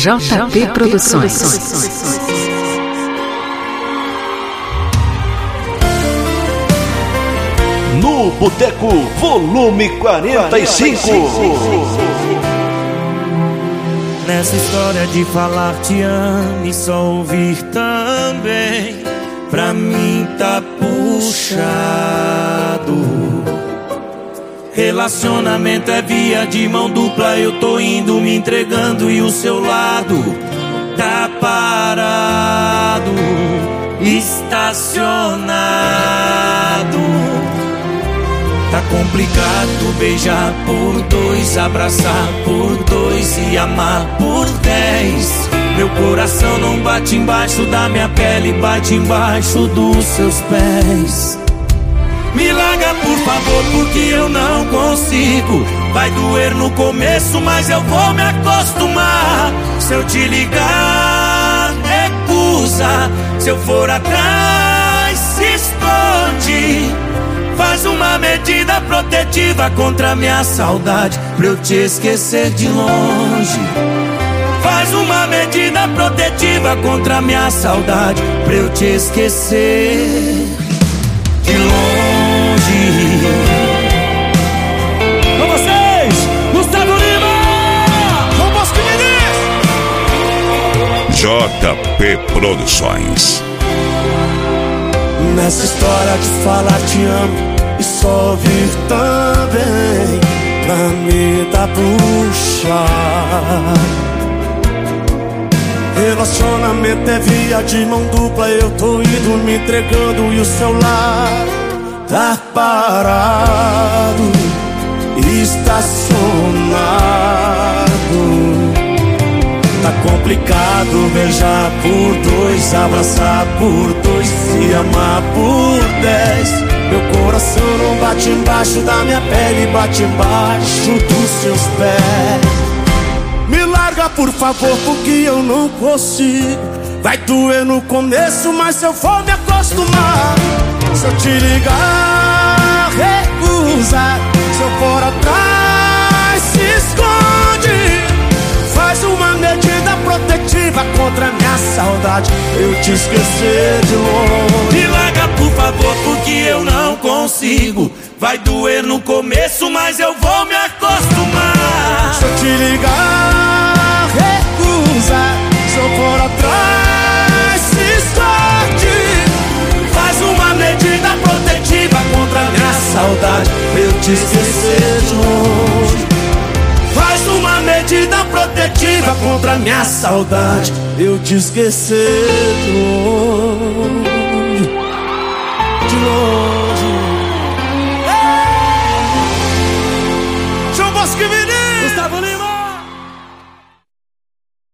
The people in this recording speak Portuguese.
JP Produções. No Boteco, volume 45. Nessa história de falar te amo e só ouvir também, pra mim tá puxado. Relacionamento é via de mão dupla, eu tô indo me entregando e o seu lado tá parado, estacionado. Tá complicado beijar por dois, abraçar por dois e amar por 10. Meu coração não bate embaixo da minha pele, bate embaixo dos seus pés. Me larga por favor, porque eu não consigo. Vai doer no começo, mas eu vou me acostumar. Se eu te ligar, recusa. Se eu for atrás, se esconde. Faz uma medida protetiva contra a minha saudade, pra eu te esquecer de longe. Faz uma medida protetiva contra a minha saudade, pra eu te esquecer de longe. Com vocês, Gustavo Lima, com Bosco Menezes, JP Produções. Nessa história de falar te amo e só ouvir também, pra mim tá puxado. Relacionamento é via de mão dupla, eu tô indo me entregando e o seu lar tá parado, estacionado. Tá complicado beijar por dois, abraçar por dois e amar por 10. Meu coração não bate embaixo da minha pele, bate embaixo dos seus pés. Me larga por favor, porque eu não consigo. Vai doer no começo, mas eu vou me acostumar. Se eu te ligar, recusa. Se eu for atrás, se esconde. Faz uma medida protetiva contra a minha saudade, eu te esquecer de longe. Me larga por favor, porque eu não consigo. Vai doer no começo, mas eu vou me acostumar. Se eu te ligar, recusa. Se eu for atrás, se esconde. Faz uma medida protetiva contra a minha saudade, pra eu te esquecer de longe. Faz uma medida protetiva contra a minha saudade, eu te esquecer de longe. De longe. João Bosco Menezes, Gustavo Lima.